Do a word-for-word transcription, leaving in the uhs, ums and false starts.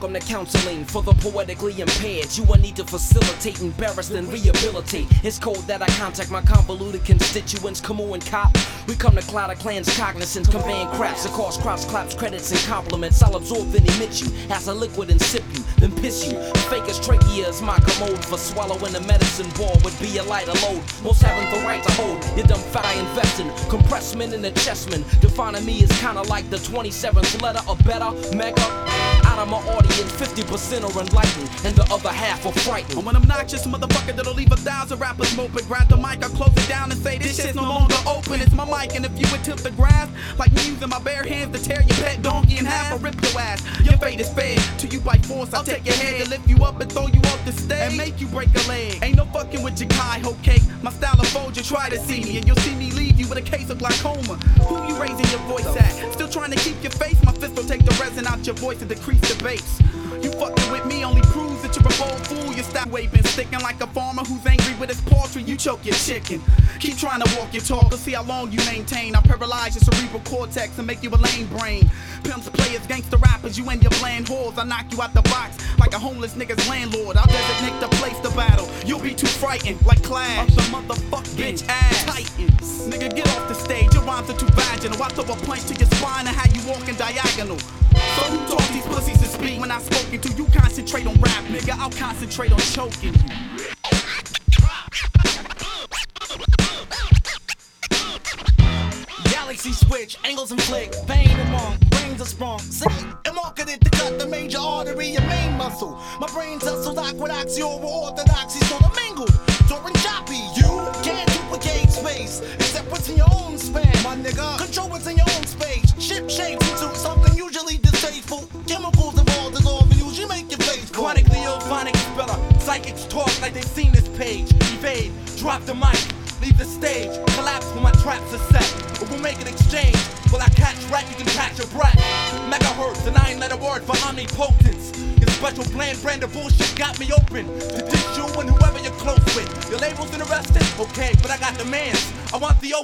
welcome to counseling for the poetically impaired. You will need to facilitate, embarrass, and rehabilitate. It's code that I contact my convoluted constituents. Come on, cop. We come to cloud of clans, cognizance, conveying crafts across cross claps, credits, and compliments. I'll absorb then emit you as a liquid and sip you, then piss you. Fake as trachea is my commode for swallowing a medicine ball would be a lighter load. Most haven't the right to hold. You dumb fat I invest in. Compressment and a chessman. Defining me is kinda like the twenty-seventh letter or better. Mega. Out of my audience, fifty percent are enlightened, and the other half are frightened. I'm an obnoxious motherfucker that'll leave a thousand rappers moping. Grab the mic, I close it down and say this shit's no longer open. It's my mic, and if you attempt to grasp, like me using my bare hands to tear your pet donkey in half, I rip your ass. Your fate is fed to you by force. I'll take your head and lift you up and throw you off the stage and make you break a leg. Ain't no fucking with your Kai hoe cake. My style of fold, you try to see me, and you'll see me leave you with a case of glaucoma. Who you raising your voice at? Still trying to keep your face? My fist will take the resin out your voice and decrease the bass. You fucking with me only proves that you're a bold fool. Your style way been sticking like a farmer who's angry with his poultry. You choke your chicken. Keep trying to walk your talk, let's see how long you maintain. I paralyze your cerebral cortex and make you a lame brain. Pimps, players, gangster rappers, you and your bland whores. I knock you out the box like a homeless nigga's landlord. I'll designate the place to battle. You'll be too frightened like Clash of the motherfucking bitch ass Titans. Nigga, get off the stage, your rhymes are too vaginal. I throw a punch to your spine and have you walking diagonal. So who taught these pussies to speak? When I spoken to you, concentrate on rap, nigga. I'll concentrate on choking you. Galaxy switch, angles and flick, vein among, brains are sprung. See, and marketed to cut the major artery and main muscle. My brain tussled aqueducts, your orthodoxy sort of mingled. During choppy, you can't duplicate space, except what's in your own span, my nigga. Control what's in your own space. Ship shapes into something usually distasteful. Chemicals involved dissolve and usually make your face cold. Chronically phonic speller. Psychics talk like they've seen this page. Evade, drop the mic, leave the stage. Collapse when my traps are set. Or we'll make an exchange. Will I catch rat, you can catch your breath. Megahertz, and I ain't let a word for omnipotence. Your special bland brand of bullshit got me open to dish you and whoever you're close with. Your label's interested? Okay, but I got demands. I want the